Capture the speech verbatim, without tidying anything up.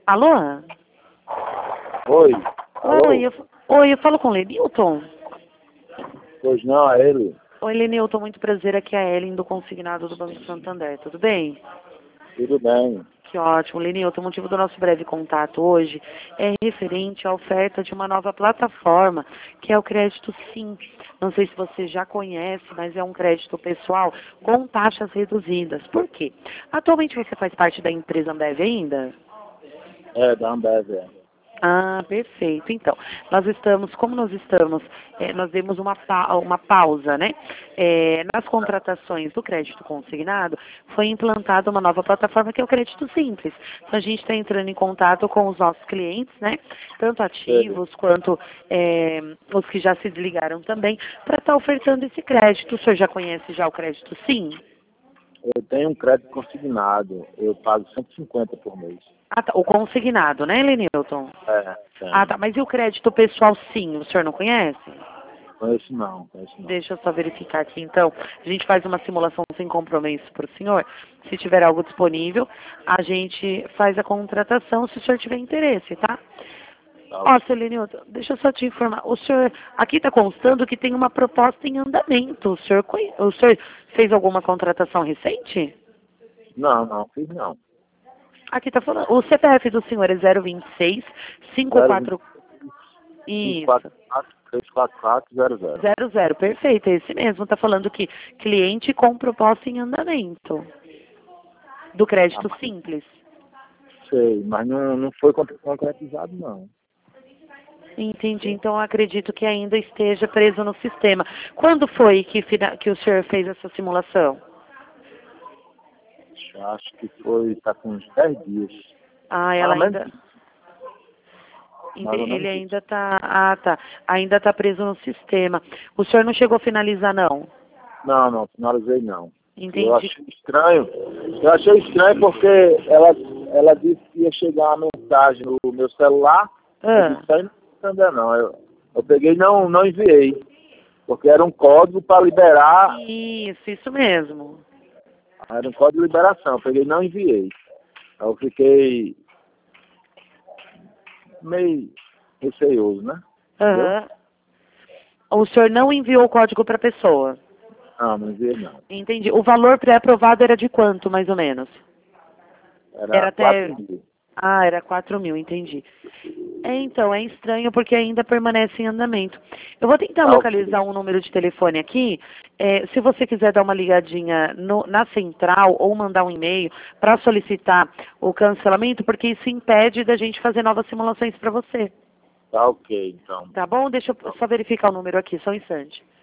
Alô? Oi. Alô? Oi, eu, oi, eu falo com o Lenilton. Pois não, é ele. Oi, Lenilton, muito prazer. Aqui é a Ellen do Consignado do Banco Santander. Tudo bem? Tudo bem. Que ótimo. Lenilton, o motivo do nosso breve contato hoje é referente à oferta de uma nova plataforma, que é o Crédito Sim. Não sei se você já conhece, mas é um crédito pessoal com taxas reduzidas. Por quê? Atualmente você faz parte da empresa Ambev ainda? É, da Ambev, é. Ah, perfeito. Então, nós estamos, como nós estamos, eh, nós demos uma, pa uma pausa, né? Eh, nas contratações do crédito consignado, foi implantada uma nova plataforma que é o Crédito Simples. Então, a gente está entrando em contato com os nossos clientes, né? Tanto ativos quanto eh, os que já se desligaram também, para estar ofertando esse crédito. O senhor já conhece já o Crédito Sim? Eu tenho um crédito consignado. Eu pago cento e cinquenta por mês. Ah, tá. O consignado, né, Lenilton? É, tem. Ah, tá. Mas e o crédito pessoal, sim? O senhor não conhece? Conheço não, conheço não. Deixa eu só verificar aqui, então. A gente faz uma simulação sem compromisso para o senhor. Se tiver algo disponível, a gente faz a contratação se o senhor tiver interesse, tá? Tá, Ó, seu Lenilton, deixa eu só te informar. O senhor, aqui está constando que tem uma proposta em andamento. O senhor, conhe- o senhor fez alguma contratação recente? Não, não, fiz não. Aqui está falando. O C P F do senhor é zero vinte e seis, cinco quatro... cinco Isso. quatro quatro, três quatro quatro, zero zero. Zero, zero, perfeito, é esse mesmo. Está falando que cliente com proposta em andamento. Do crédito Ah, simples. sei, mas não, não foi con- concretizado não. Entendi, então eu acredito que ainda esteja preso no sistema. Quando foi que, fina- que o senhor fez essa simulação? Acho que foi, tá com uns dez dias. Ah, ela Mais ou menos ainda... isso, ente- mais ou Ele menos isso. ainda está... Ah, tá. Ainda está preso no sistema. O senhor não chegou a finalizar, não? Não, não, finalizei não. Eu Entendi. achei estranho. Eu achei estranho porque ela, ela disse que ia chegar uma mensagem no meu celular. Eu Ah, disse, isso aí não vai entender não. Eu, eu peguei e não, não enviei. Porque era um código para liberar. isso, isso mesmo. Era um código de liberação. Eu peguei e não enviei. Aí eu fiquei meio receioso, né? Entendeu? Aham. O senhor não enviou o código para a pessoa? Não, não enviei não. Entendi. O valor pré-aprovado era de quanto, mais ou menos? Era Era até... quatro mil. Ah, era quatro mil, entendi. É, então, é estranho porque ainda permanece em andamento. Eu vou tentar Tá ok. localizar um número de telefone aqui. É, se você quiser dar uma ligadinha no- na central ou mandar um e-mail para solicitar o cancelamento, porque isso impede da gente fazer novas simulações para você. Tá ok, então. Tá bom? Deixa eu só verificar o número aqui, só um instante.